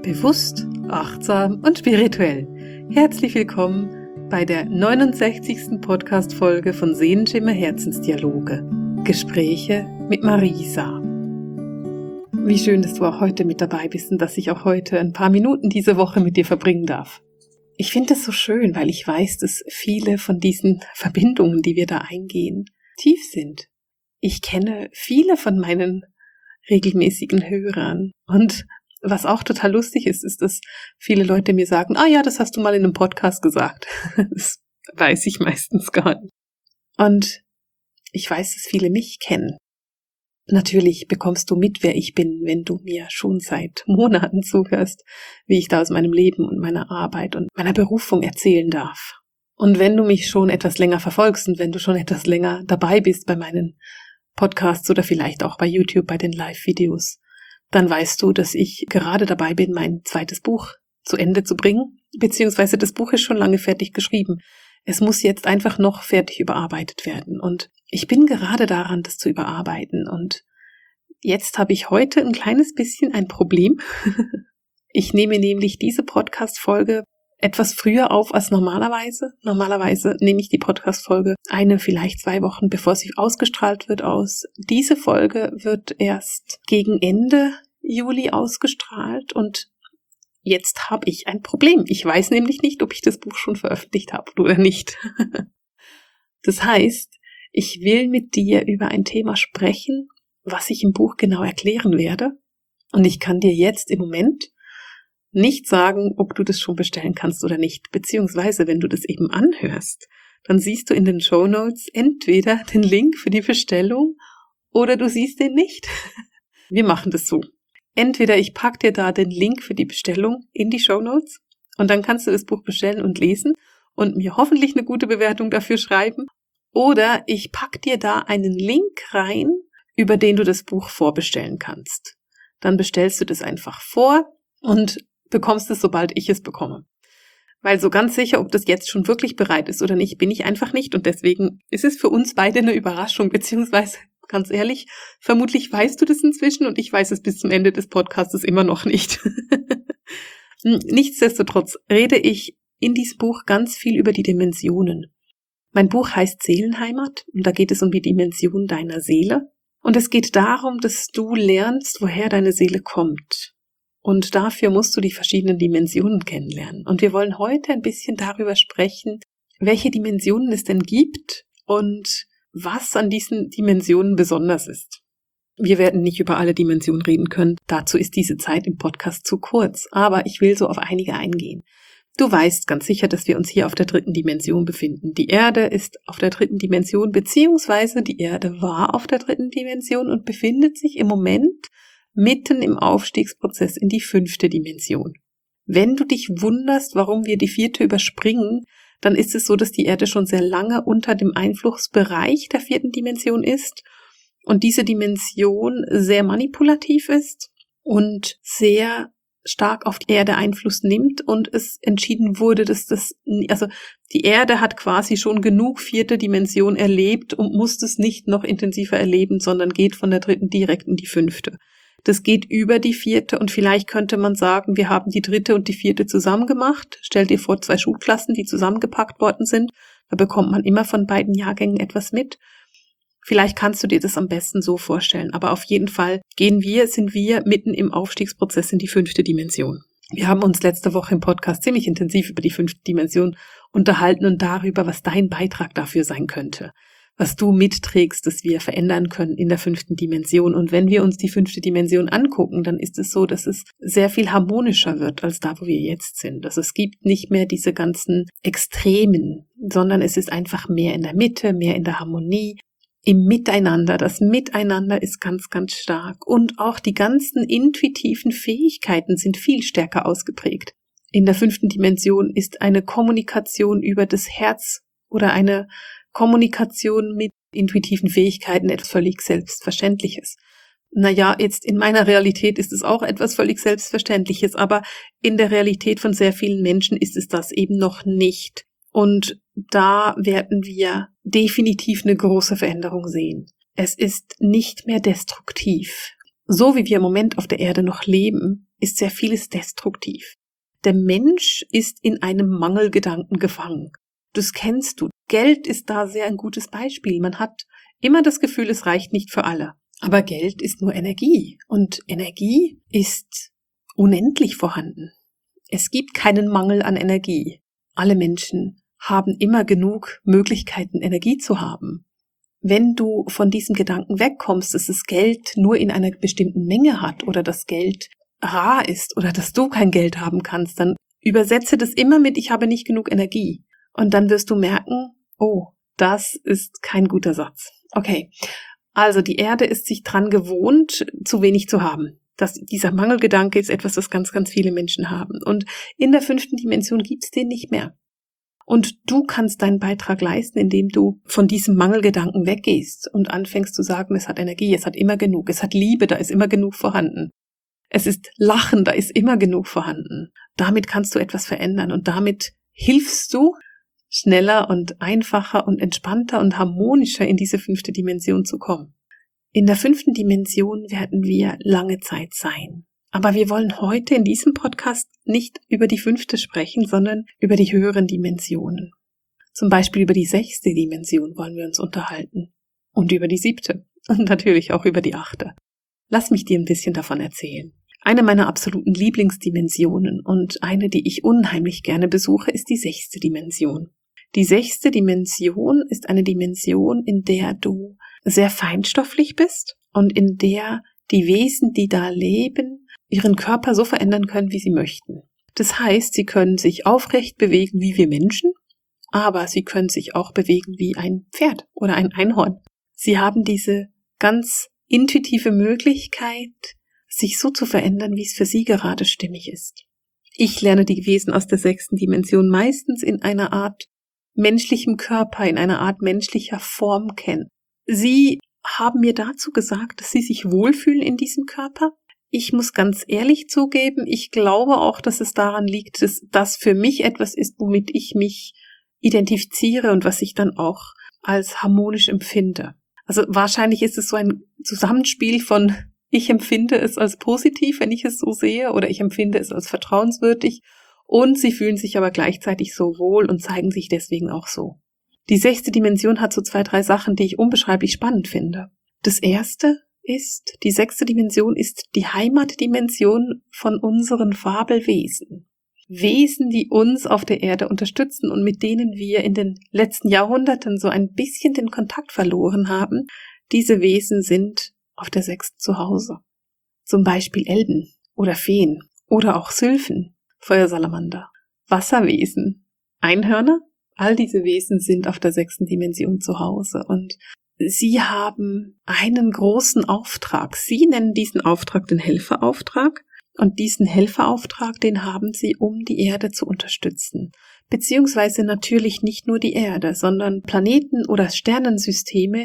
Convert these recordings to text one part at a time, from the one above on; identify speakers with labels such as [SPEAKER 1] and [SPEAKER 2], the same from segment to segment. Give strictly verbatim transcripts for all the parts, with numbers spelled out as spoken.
[SPEAKER 1] Bewusst, achtsam und spirituell. Herzlich willkommen bei der neunundsechzigsten Podcast-Folge von Sehenschimmer Herzensdialoge. Gespräche mit Marisa. Wie schön, dass du auch heute mit dabei bist und dass ich auch heute ein paar Minuten diese Woche mit dir verbringen darf. Ich finde es so schön, weil ich weiß, dass viele von diesen Verbindungen, die wir da eingehen, tief sind. Ich kenne viele von meinen regelmäßigen Hörern und was auch total lustig ist, ist, dass viele Leute mir sagen, ah ja, das hast du mal in einem Podcast gesagt. Das weiß ich meistens gar nicht. Und ich weiß, dass viele mich kennen. Natürlich bekommst du mit, wer ich bin, wenn du mir schon seit Monaten zuhörst, wie ich da aus meinem Leben und meiner Arbeit und meiner Berufung erzählen darf. Und wenn du mich schon etwas länger verfolgst und wenn du schon etwas länger dabei bist bei meinen Podcasts oder vielleicht auch bei YouTube, bei den Live-Videos, dann weißt du, dass ich gerade dabei bin, mein zweites Buch zu Ende zu bringen, beziehungsweise das Buch ist schon lange fertig geschrieben. Es muss jetzt einfach noch fertig überarbeitet werden und ich bin gerade daran, das zu überarbeiten und jetzt habe ich heute ein kleines bisschen ein Problem. Ich nehme nämlich diese Podcast-Folge etwas früher auf als normalerweise. Normalerweise nehme ich die Podcast-Folge eine, vielleicht zwei Wochen, bevor sie ausgestrahlt wird, aus. Diese Folge wird erst gegen Ende Juli ausgestrahlt und jetzt habe ich ein Problem. Ich weiß nämlich nicht, ob ich das Buch schon veröffentlicht habe oder nicht. Das heißt, ich will mit dir über ein Thema sprechen, was ich im Buch genau erklären werde. Und ich kann dir jetzt im Moment nicht sagen, ob du das schon bestellen kannst oder nicht. Beziehungsweise, wenn du das eben anhörst, dann siehst du in den Shownotes entweder den Link für die Bestellung oder du siehst den nicht. Wir machen das so. Entweder ich packe dir da den Link für die Bestellung in die Shownotes und dann kannst du das Buch bestellen und lesen und mir hoffentlich eine gute Bewertung dafür schreiben. Oder ich packe dir da einen Link rein, über den du das Buch vorbestellen kannst. Dann bestellst du das einfach vor und bekommst es, sobald ich es bekomme. Weil so ganz sicher, ob das jetzt schon wirklich bereit ist oder nicht, bin ich einfach nicht. Und deswegen ist es für uns beide eine Überraschung, beziehungsweise, ganz ehrlich, vermutlich weißt du das inzwischen und ich weiß es bis zum Ende des Podcasts immer noch nicht. Nichtsdestotrotz rede ich in diesem Buch ganz viel über die Dimensionen. Mein Buch heißt Seelenheimat und da geht es um die Dimension deiner Seele. Und es geht darum, dass du lernst, woher deine Seele kommt. Und dafür musst du die verschiedenen Dimensionen kennenlernen. Und wir wollen heute ein bisschen darüber sprechen, welche Dimensionen es denn gibt und was an diesen Dimensionen besonders ist. Wir werden nicht über alle Dimensionen reden können. Dazu ist diese Zeit im Podcast zu kurz. Aber ich will so auf einige eingehen. Du weißt ganz sicher, dass wir uns hier auf der dritten Dimension befinden. Die Erde ist auf der dritten Dimension, beziehungsweise die Erde war auf der dritten Dimension und befindet sich im Moment mitten im Aufstiegsprozess in die fünfte Dimension. Wenn du dich wunderst, warum wir die vierte überspringen, dann ist es so, dass die Erde schon sehr lange unter dem Einflussbereich der vierten Dimension ist und diese Dimension sehr manipulativ ist und sehr stark auf die Erde Einfluss nimmt und es entschieden wurde, dass das, also die Erde hat quasi schon genug vierte Dimension erlebt und muss das nicht noch intensiver erleben, sondern geht von der dritten direkt in die fünfte. Das geht über die vierte und vielleicht könnte man sagen, wir haben die dritte und die vierte zusammen gemacht. Stell dir vor, zwei Schulklassen, die zusammengepackt worden sind. Da bekommt man immer von beiden Jahrgängen etwas mit. Vielleicht kannst du dir das am besten so vorstellen. Aber auf jeden Fall gehen wir, sind wir mitten im Aufstiegsprozess in die fünfte Dimension. Wir haben uns letzte Woche im Podcast ziemlich intensiv über die fünfte Dimension unterhalten und darüber, was dein Beitrag dafür sein könnte. Was du mitträgst, dass wir verändern können in der fünften Dimension. Und wenn wir uns die fünfte Dimension angucken, dann ist es so, dass es sehr viel harmonischer wird als da, wo wir jetzt sind. Also es gibt nicht mehr diese ganzen Extremen, sondern es ist einfach mehr in der Mitte, mehr in der Harmonie, im Miteinander. Das Miteinander ist ganz, ganz stark. Und auch die ganzen intuitiven Fähigkeiten sind viel stärker ausgeprägt. In der fünften Dimension ist eine Kommunikation über das Herz oder eine Kommunikation mit intuitiven Fähigkeiten etwas völlig Selbstverständliches. Naja, jetzt in meiner Realität ist es auch etwas völlig Selbstverständliches, aber in der Realität von sehr vielen Menschen ist es das eben noch nicht. Und da werden wir definitiv eine große Veränderung sehen. Es ist nicht mehr destruktiv. So wie wir im Moment auf der Erde noch leben, ist sehr vieles destruktiv. Der Mensch ist in einem Mangelgedanken gefangen. Das kennst du. Geld ist da sehr ein gutes Beispiel. Man hat immer das Gefühl, es reicht nicht für alle. Aber Geld ist nur Energie. Und Energie ist unendlich vorhanden. Es gibt keinen Mangel an Energie. Alle Menschen haben immer genug Möglichkeiten, Energie zu haben. Wenn du von diesem Gedanken wegkommst, dass das Geld nur in einer bestimmten Menge hat oder das Geld rar ist oder dass du kein Geld haben kannst, dann übersetze das immer mit, ich habe nicht genug Energie. Und dann wirst du merken, oh, das ist kein guter Satz. Okay, also die Erde ist sich dran gewohnt, zu wenig zu haben. Das, dieser Mangelgedanke ist etwas, das ganz, ganz viele Menschen haben. Und in der fünften Dimension gibt's den nicht mehr. Und du kannst deinen Beitrag leisten, indem du von diesem Mangelgedanken weggehst und anfängst zu sagen, es hat Energie, es hat immer genug, es hat Liebe, da ist immer genug vorhanden. Es ist Lachen, da ist immer genug vorhanden. Damit kannst du etwas verändern und damit hilfst du, schneller und einfacher und entspannter und harmonischer in diese fünfte Dimension zu kommen. In der fünften Dimension werden wir lange Zeit sein. Aber wir wollen heute in diesem Podcast nicht über die fünfte sprechen, sondern über die höheren Dimensionen. Zum Beispiel über die sechste Dimension wollen wir uns unterhalten. Und über die siebte. Und natürlich auch über die achte. Lass mich dir ein bisschen davon erzählen. Eine meiner absoluten Lieblingsdimensionen und eine, die ich unheimlich gerne besuche, ist die sechste Dimension. Die sechste Dimension ist eine Dimension, in der du sehr feinstofflich bist und in der die Wesen, die da leben, ihren Körper so verändern können, wie sie möchten. Das heißt, sie können sich aufrecht bewegen wie wir Menschen, aber sie können sich auch bewegen wie ein Pferd oder ein Einhorn. Sie haben diese ganz intuitive Möglichkeit, sich so zu verändern, wie es für sie gerade stimmig ist. Ich lerne die Wesen aus der sechsten Dimension meistens in einer Art menschlichem Körper, in einer Art menschlicher Form kennen. Sie haben mir dazu gesagt, dass sie sich wohlfühlen in diesem Körper. Ich muss ganz ehrlich zugeben, ich glaube auch, dass es daran liegt, dass das für mich etwas ist, womit ich mich identifiziere und was ich dann auch als harmonisch empfinde. Also wahrscheinlich ist es so ein Zusammenspiel von ich empfinde es als positiv, wenn ich es so sehe, oder ich empfinde es als vertrauenswürdig und sie fühlen sich aber gleichzeitig so wohl und zeigen sich deswegen auch so. Die sechste Dimension hat so zwei, drei Sachen, die ich unbeschreiblich spannend finde. Das erste ist, die sechste Dimension ist die Heimatdimension von unseren Fabelwesen. Wesen, die uns auf der Erde unterstützen und mit denen wir in den letzten Jahrhunderten so ein bisschen den Kontakt verloren haben. Diese Wesen sind auf der sechsten zu Hause. Zum Beispiel Elben oder Feen oder auch Sylphen, Feuersalamander, Wasserwesen, Einhörner. All diese Wesen sind auf der sechsten Dimension zu Hause und sie haben einen großen Auftrag. Sie nennen diesen Auftrag den Helferauftrag und diesen Helferauftrag, den haben sie, um die Erde zu unterstützen. Beziehungsweise natürlich nicht nur die Erde, sondern Planeten oder Sternensysteme,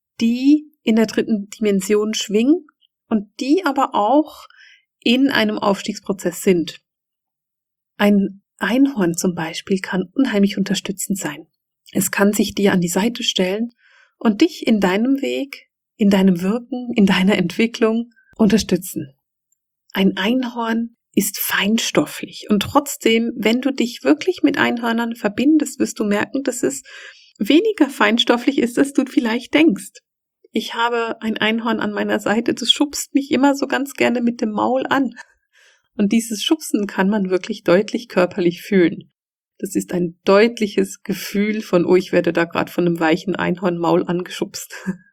[SPEAKER 1] die in der dritten Dimension schwingen und die aber auch in einem Aufstiegsprozess sind. Ein Einhorn zum Beispiel kann unheimlich unterstützend sein. Es kann sich dir an die Seite stellen und dich in deinem Weg, in deinem Wirken, in deiner Entwicklung unterstützen. Ein Einhorn ist feinstofflich und trotzdem, wenn du dich wirklich mit Einhörnern verbindest, wirst du merken, dass es weniger feinstofflich ist, als du vielleicht denkst. Ich habe ein Einhorn an meiner Seite, das schubst mich immer so ganz gerne mit dem Maul an. Und dieses Schubsen kann man wirklich deutlich körperlich fühlen. Das ist ein deutliches Gefühl von, oh, ich werde da gerade von einem weichen Einhornmaul angeschubst.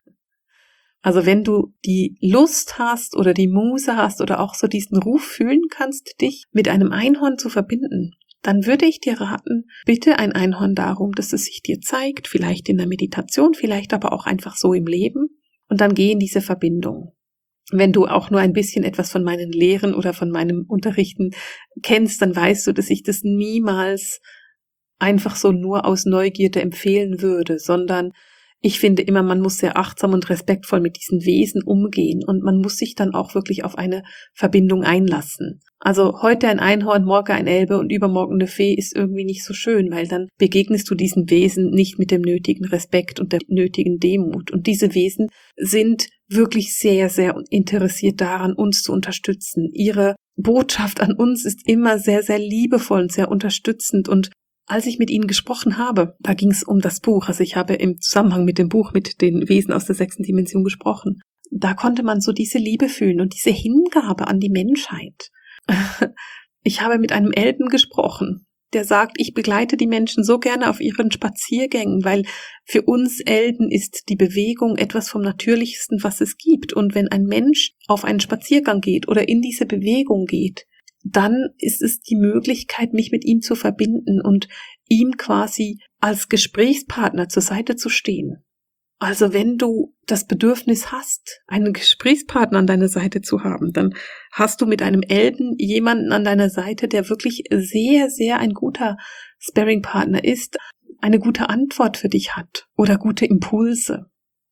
[SPEAKER 1] Also wenn du die Lust hast oder die Muse hast oder auch so diesen Ruf fühlen kannst, dich mit einem Einhorn zu verbinden, dann würde ich dir raten, bitte ein Einhorn darum, dass es sich dir zeigt, vielleicht in der Meditation, vielleicht aber auch einfach so im Leben, und dann geh in diese Verbindung. Wenn du auch nur ein bisschen etwas von meinen Lehren oder von meinem Unterrichten kennst, dann weißt du, dass ich das niemals einfach so nur aus Neugierde empfehlen würde, sondern ich finde immer, man muss sehr achtsam und respektvoll mit diesen Wesen umgehen und man muss sich dann auch wirklich auf eine Verbindung einlassen. Also heute ein Einhorn, morgen ein Elbe und übermorgen eine Fee ist irgendwie nicht so schön, weil dann begegnest du diesen Wesen nicht mit dem nötigen Respekt und der nötigen Demut. Und diese Wesen sind wirklich sehr, sehr interessiert daran, uns zu unterstützen, ihre Botschaft an uns ist immer sehr, sehr liebevoll und sehr unterstützend. Und als ich mit ihnen gesprochen habe, da ging es um das Buch, also ich habe im Zusammenhang mit dem Buch mit den Wesen aus der sechsten Dimension gesprochen, da konnte man so diese Liebe fühlen und diese Hingabe an die Menschheit. Ich habe mit einem Elben gesprochen, der sagt, ich begleite die Menschen so gerne auf ihren Spaziergängen, weil für uns Elben ist die Bewegung etwas vom Natürlichsten, was es gibt. Und wenn ein Mensch auf einen Spaziergang geht oder in diese Bewegung geht, dann ist es die Möglichkeit, mich mit ihm zu verbinden und ihm quasi als Gesprächspartner zur Seite zu stehen. Also wenn du das Bedürfnis hast, einen Gesprächspartner an deiner Seite zu haben, dann hast du mit einem Elben jemanden an deiner Seite, der wirklich sehr, sehr ein guter Sparringpartner ist, eine gute Antwort für dich hat oder gute Impulse.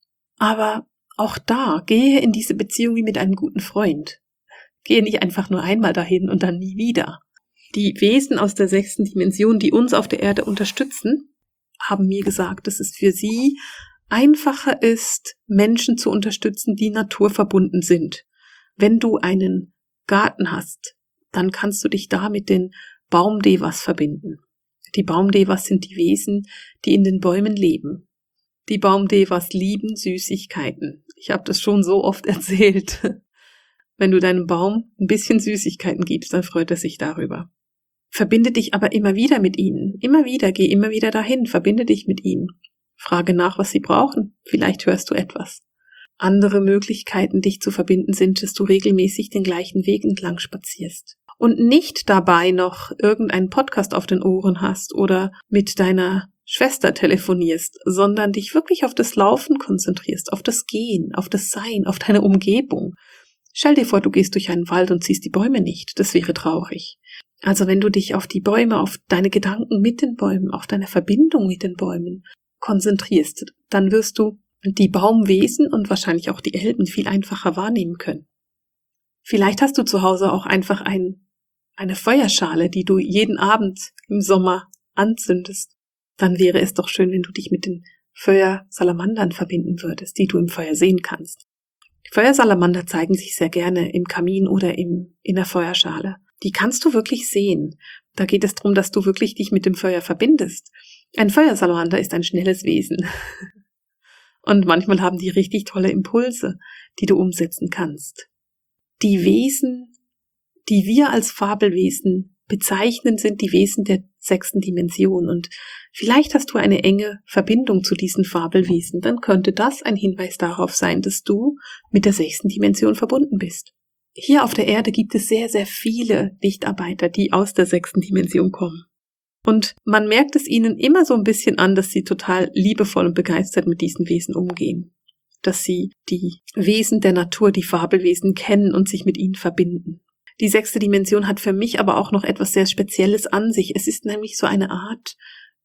[SPEAKER 1] Aber auch da, gehe in diese Beziehung wie mit einem guten Freund. Gehe nicht einfach nur einmal dahin und dann nie wieder. Die Wesen aus der sechsten Dimension, die uns auf der Erde unterstützen, haben mir gesagt, dass es für sie einfacher ist, Menschen zu unterstützen, die naturverbunden sind. Wenn du einen Garten hast, dann kannst du dich da mit den Baumdevas verbinden. Die Baumdevas sind die Wesen, die in den Bäumen leben. Die Baumdevas lieben Süßigkeiten. Ich habe das schon so oft erzählt. Wenn du deinem Baum ein bisschen Süßigkeiten gibst, dann freut er sich darüber. Verbinde dich aber immer wieder mit ihnen. Immer wieder, geh immer wieder dahin, verbinde dich mit ihnen. Frage nach, was sie brauchen. Vielleicht hörst du etwas. Andere Möglichkeiten, dich zu verbinden, sind, dass du regelmäßig den gleichen Weg entlang spazierst. Und nicht dabei noch irgendeinen Podcast auf den Ohren hast oder mit deiner Schwester telefonierst, sondern dich wirklich auf das Laufen konzentrierst, auf das Gehen, auf das Sein, auf deine Umgebung. Stell dir vor, du gehst durch einen Wald und siehst die Bäume nicht. Das wäre traurig. Also wenn du dich auf die Bäume, auf deine Gedanken mit den Bäumen, auf deine Verbindung mit den Bäumen konzentrierst, dann wirst du die Baumwesen und wahrscheinlich auch die Elben viel einfacher wahrnehmen können. Vielleicht hast du zu Hause auch einfach ein, eine Feuerschale, die du jeden Abend im Sommer anzündest. Dann wäre es doch schön, wenn du dich mit den Feuersalamandern verbinden würdest, die du im Feuer sehen kannst. Die Feuersalamander zeigen sich sehr gerne im Kamin oder im, in der Feuerschale. Die kannst du wirklich sehen. Da geht es darum, dass du wirklich dich mit dem Feuer verbindest. Ein Feuersalamander ist ein schnelles Wesen. Und manchmal haben die richtig tolle Impulse, die du umsetzen kannst. Die Wesen, die wir als Fabelwesen bezeichnen, sind die Wesen der sechsten Dimension. Und vielleicht hast du eine enge Verbindung zu diesen Fabelwesen. Dann könnte das ein Hinweis darauf sein, dass du mit der sechsten Dimension verbunden bist. Hier auf der Erde gibt es sehr, sehr viele Lichtarbeiter, die aus der sechsten Dimension kommen. Und man merkt es ihnen immer so ein bisschen an, dass sie total liebevoll und begeistert mit diesen Wesen umgehen. Dass sie die Wesen der Natur, die Fabelwesen kennen und sich mit ihnen verbinden. Die sechste Dimension hat für mich aber auch noch etwas sehr Spezielles an sich. Es ist nämlich so eine Art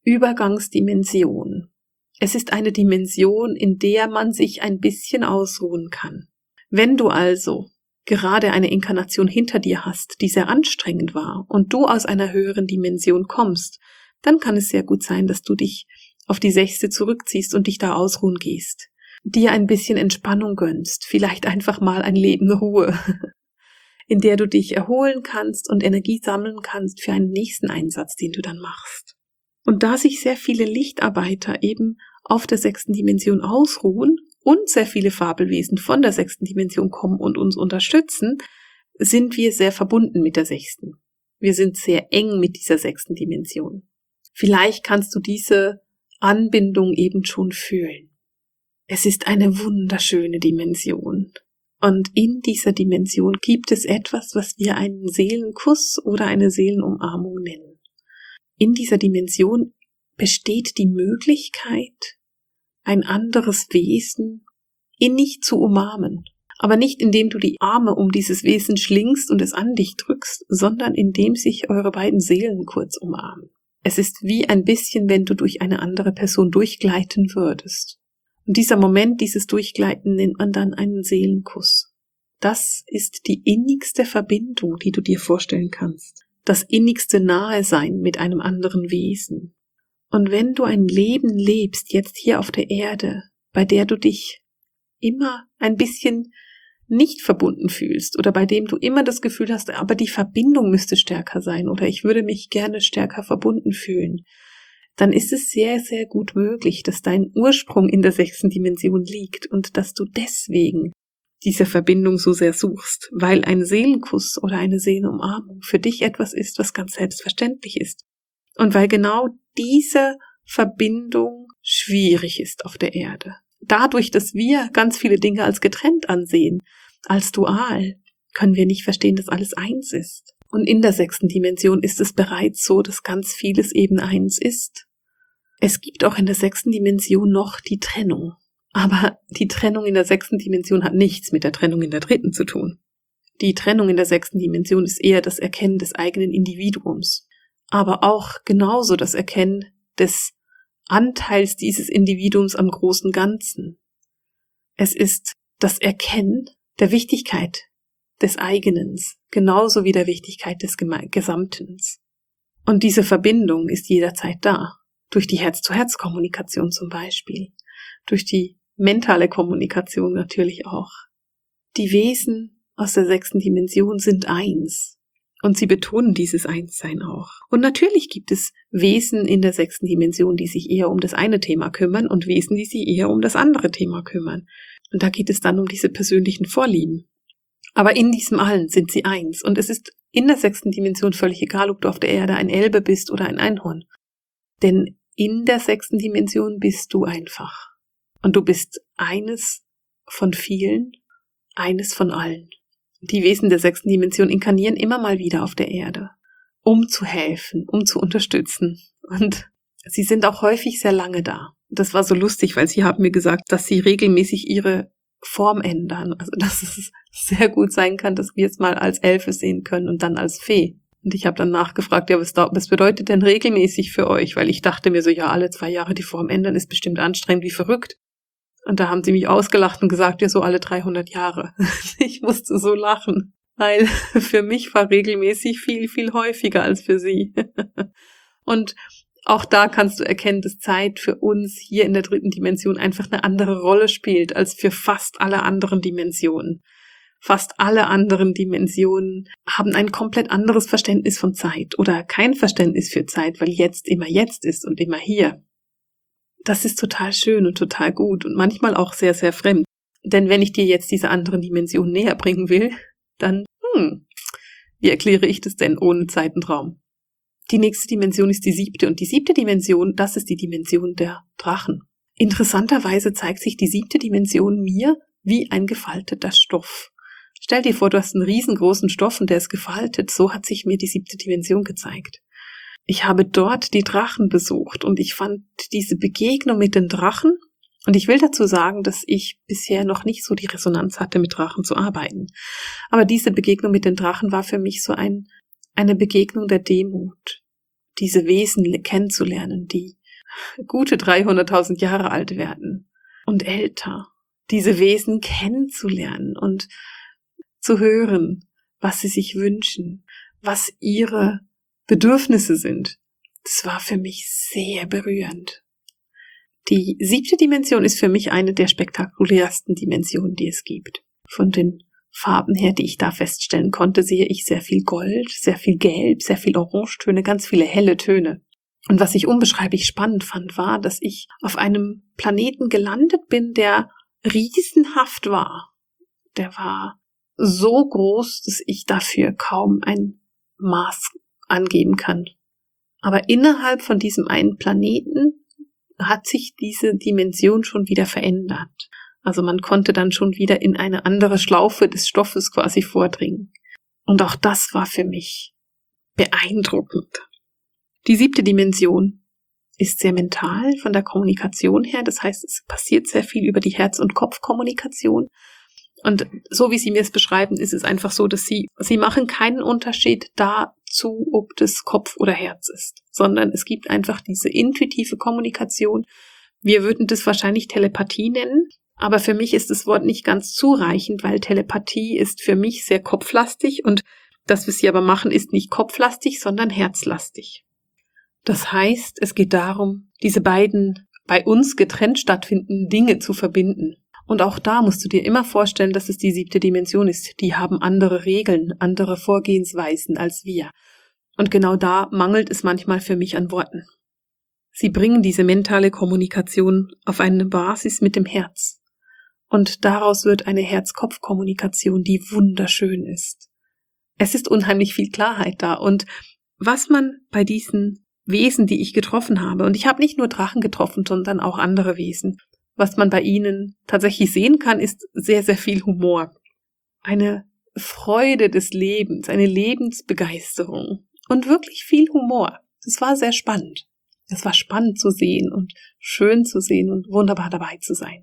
[SPEAKER 1] Übergangsdimension. Es ist eine Dimension, in der man sich ein bisschen ausruhen kann. Wenn du also gerade eine Inkarnation hinter dir hast, die sehr anstrengend war und du aus einer höheren Dimension kommst, dann kann es sehr gut sein, dass du dich auf die sechste zurückziehst und dich da ausruhen gehst. Dir ein bisschen Entspannung gönnst, vielleicht einfach mal ein Leben Ruhe, in der du dich erholen kannst und Energie sammeln kannst für einen nächsten Einsatz, den du dann machst. Und da sich sehr viele Lichtarbeiter eben auf der sechsten Dimension ausruhen und sehr viele Fabelwesen von der sechsten Dimension kommen und uns unterstützen, sind wir sehr verbunden mit der sechsten. Wir sind sehr eng mit dieser sechsten Dimension. Vielleicht kannst du diese Anbindung eben schon fühlen. Es ist eine wunderschöne Dimension. Und in dieser Dimension gibt es etwas, was wir einen Seelenkuss oder eine Seelenumarmung nennen. In dieser Dimension besteht die Möglichkeit, ein anderes Wesen innig zu umarmen. Aber nicht indem du die Arme um dieses Wesen schlingst und es an dich drückst, sondern indem sich eure beiden Seelen kurz umarmen. Es ist wie ein bisschen, wenn du durch eine andere Person durchgleiten würdest. Und dieser Moment, dieses Durchgleiten nennt man dann einen Seelenkuss. Das ist die innigste Verbindung, die du dir vorstellen kannst. Das innigste Nahesein mit einem anderen Wesen. Und wenn du ein Leben lebst, jetzt hier auf der Erde, bei der du dich immer ein bisschen nicht verbunden fühlst oder bei dem du immer das Gefühl hast, aber die Verbindung müsste stärker sein oder ich würde mich gerne stärker verbunden fühlen, dann ist es sehr, sehr gut möglich, dass dein Ursprung in der sechsten Dimension liegt und dass du deswegen diese Verbindung so sehr suchst, weil ein Seelenkuss oder eine Seelenumarmung für dich etwas ist, was ganz selbstverständlich ist. Und weil genau diese Verbindung schwierig ist auf der Erde. Dadurch, dass wir ganz viele Dinge als getrennt ansehen, als dual, können wir nicht verstehen, dass alles eins ist. Und in der sechsten Dimension ist es bereits so, dass ganz vieles eben eins ist. Es gibt auch in der sechsten Dimension noch die Trennung. Aber die Trennung in der sechsten Dimension hat nichts mit der Trennung in der dritten zu tun. Die Trennung in der sechsten Dimension ist eher das Erkennen des eigenen Individuums. Aber auch genauso das Erkennen des Anteils dieses Individuums am großen Ganzen. Es ist das Erkennen der Wichtigkeit des Eigenens, genauso wie der Wichtigkeit des Gesamtens. Und diese Verbindung ist jederzeit da, durch die Herz-zu-Herz-Kommunikation zum Beispiel, durch die mentale Kommunikation natürlich auch. Die Wesen aus der sechsten Dimension sind eins. Und sie betonen dieses Einssein auch. Und natürlich gibt es Wesen in der sechsten Dimension, die sich eher um das eine Thema kümmern und Wesen, die sich eher um das andere Thema kümmern. Und da geht es dann um diese persönlichen Vorlieben. Aber in diesem Allen sind sie eins. Und es ist in der sechsten Dimension völlig egal, ob du auf der Erde ein Elbe bist oder ein Einhorn. Denn in der sechsten Dimension bist du einfach. Und du bist eines von vielen, eines von allen. Die Wesen der sechsten Dimension inkarnieren immer mal wieder auf der Erde, um zu helfen, um zu unterstützen. Und sie sind auch häufig sehr lange da. Das war so lustig, weil sie haben mir gesagt, dass sie regelmäßig ihre Form ändern. Also dass es sehr gut sein kann, dass wir jetzt mal als Elfe sehen können und dann als Fee. Und ich habe dann nachgefragt, ja, was, was bedeutet denn regelmäßig für euch? Weil ich dachte mir so, ja, alle zwei Jahre die Form ändern ist bestimmt anstrengend wie verrückt. Und da haben sie mich ausgelacht und gesagt, ja, so alle dreihundert Jahre. Ich musste so lachen, weil für mich war regelmäßig viel, viel häufiger als für sie. Und auch da kannst du erkennen, dass Zeit für uns hier in der dritten Dimension einfach eine andere Rolle spielt als für fast alle anderen Dimensionen. Fast alle anderen Dimensionen haben ein komplett anderes Verständnis von Zeit oder kein Verständnis für Zeit, weil jetzt immer jetzt ist und immer hier. Das ist total schön und total gut und manchmal auch sehr, sehr fremd. Denn wenn ich dir jetzt diese anderen Dimensionen näher bringen will, dann, hm, wie erkläre ich das denn ohne Zeit und Raum? Die nächste Dimension ist die siebte und die siebte Dimension, das ist die Dimension der Drachen. Interessanterweise zeigt sich die siebte Dimension mir wie ein gefalteter Stoff. Stell dir vor, du hast einen riesengroßen Stoff und der ist gefaltet. So hat sich mir die siebte Dimension gezeigt. Ich habe dort die Drachen besucht und ich fand diese Begegnung mit den Drachen, und ich will dazu sagen, dass ich bisher noch nicht so die Resonanz hatte, mit Drachen zu arbeiten. Aber diese Begegnung mit den Drachen war für mich so ein, eine Begegnung der Demut, diese Wesen kennenzulernen, die gute dreihunderttausend Jahre alt werden und älter. Diese Wesen kennenzulernen und zu hören, was sie sich wünschen, was ihre Bedürfnisse sind. Das war für mich sehr berührend. Die siebte Dimension ist für mich eine der spektakulärsten Dimensionen, die es gibt. Von den Farben her, die ich da feststellen konnte, sehe ich sehr viel Gold, sehr viel Gelb, sehr viel Orangetöne, ganz viele helle Töne. Und was ich unbeschreiblich spannend fand, war, dass ich auf einem Planeten gelandet bin, der riesenhaft war. Der war so groß, dass ich dafür kaum ein Maß angeben kann. Aber innerhalb von diesem einen Planeten hat sich diese Dimension schon wieder verändert. Also man konnte dann schon wieder in eine andere Schlaufe des Stoffes quasi vordringen. Und auch das war für mich beeindruckend. Die siebte Dimension ist sehr mental von der Kommunikation her. Das heißt, es passiert sehr viel über die Herz- und Kopfkommunikation. Und so wie Sie mir es beschreiben, ist es einfach so, dass Sie, Sie machen keinen Unterschied dazu, ob das Kopf oder Herz ist, sondern es gibt einfach diese intuitive Kommunikation. Wir würden das wahrscheinlich Telepathie nennen, aber für mich ist das Wort nicht ganz zureichend, weil Telepathie ist für mich sehr kopflastig und das, was Sie aber machen, ist nicht kopflastig, sondern herzlastig. Das heißt, es geht darum, diese beiden bei uns getrennt stattfindenden Dinge zu verbinden. Und auch da musst du dir immer vorstellen, dass es die siebte Dimension ist. Die haben andere Regeln, andere Vorgehensweisen als wir. Und genau da mangelt es manchmal für mich an Worten. Sie bringen diese mentale Kommunikation auf eine Basis mit dem Herz. Und daraus wird eine Herz-Kopf-Kommunikation, die wunderschön ist. Es ist unheimlich viel Klarheit da. Und was man bei diesen Wesen, die ich getroffen habe, und ich habe nicht nur Drachen getroffen, sondern auch andere Wesen, was man bei ihnen tatsächlich sehen kann, ist sehr, sehr viel Humor. Eine Freude des Lebens, eine Lebensbegeisterung und wirklich viel Humor. Das war sehr spannend. Es war spannend zu sehen und schön zu sehen und wunderbar dabei zu sein.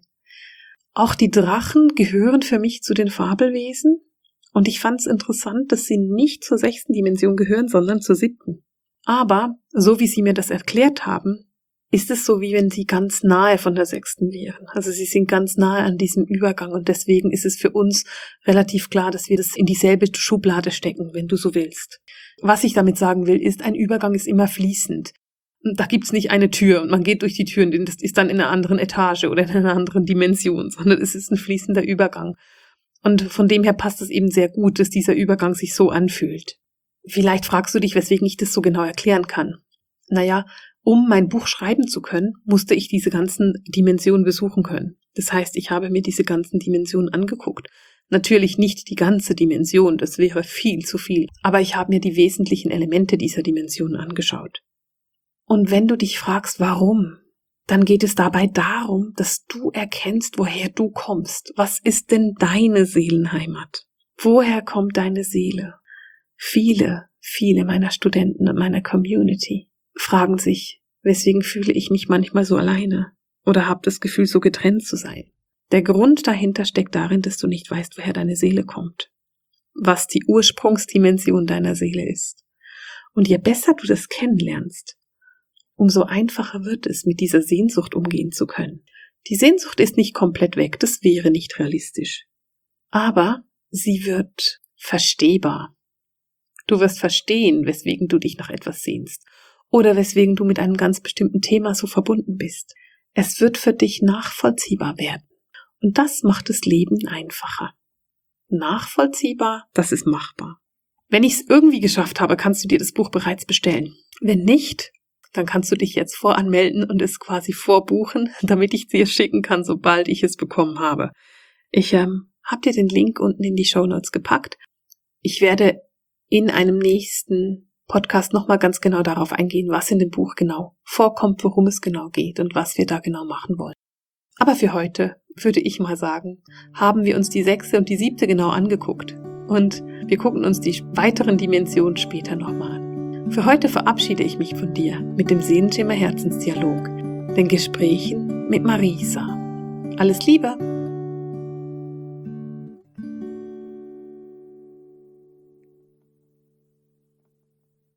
[SPEAKER 1] Auch die Drachen gehören für mich zu den Fabelwesen und ich fand es interessant, dass sie nicht zur sechsten Dimension gehören, sondern zur siebten. Aber, so wie sie mir das erklärt haben, ist es so, wie wenn sie ganz nahe von der sechsten wären. Also sie sind ganz nahe an diesem Übergang und deswegen ist es für uns relativ klar, dass wir das in dieselbe Schublade stecken, wenn du so willst. Was ich damit sagen will, ist, ein Übergang ist immer fließend. Da gibt's nicht eine Tür und man geht durch die Tür und das ist dann in einer anderen Etage oder in einer anderen Dimension, sondern es ist ein fließender Übergang. Und von dem her passt es eben sehr gut, dass dieser Übergang sich so anfühlt. Vielleicht fragst du dich, weswegen ich das so genau erklären kann. Naja, um mein Buch schreiben zu können, musste ich diese ganzen Dimensionen besuchen können. Das heißt, ich habe mir diese ganzen Dimensionen angeguckt. Natürlich nicht die ganze Dimension, das wäre viel zu viel. Aber ich habe mir die wesentlichen Elemente dieser Dimensionen angeschaut. Und wenn du dich fragst, warum, dann geht es dabei darum, dass du erkennst, woher du kommst. Was ist denn deine Seelenheimat? Woher kommt deine Seele? Viele, viele meiner Studenten und meiner Community fragen sich, weswegen fühle ich mich manchmal so alleine oder habe das Gefühl, so getrennt zu sein. Der Grund dahinter steckt darin, dass du nicht weißt, woher deine Seele kommt, was die Ursprungsdimension deiner Seele ist. Und je besser du das kennenlernst, umso einfacher wird es, mit dieser Sehnsucht umgehen zu können. Die Sehnsucht ist nicht komplett weg, das wäre nicht realistisch. Aber sie wird verstehbar. Du wirst verstehen, weswegen du dich nach etwas sehnst oder weswegen du mit einem ganz bestimmten Thema so verbunden bist. Es wird für dich nachvollziehbar werden. Und das macht das Leben einfacher. Nachvollziehbar, das ist machbar. Wenn ich es irgendwie geschafft habe, kannst du dir das Buch bereits bestellen. Wenn nicht, dann kannst du dich jetzt voranmelden und es quasi vorbuchen, damit ich dir schicken kann, sobald ich es bekommen habe. Ich ähm, habe dir den Link unten in die Shownotes gepackt. Ich werde in einem nächsten Podcast nochmal ganz genau darauf eingehen, was in dem Buch genau vorkommt, worum es genau geht und was wir da genau machen wollen. Aber für heute würde ich mal sagen, haben wir uns die sechste und die siebte genau angeguckt und wir gucken uns die weiteren Dimensionen später nochmal an. Für heute verabschiede ich mich von dir mit dem Seelenschimmer Herzensdialog, den Gesprächen mit Marisa. Alles Liebe!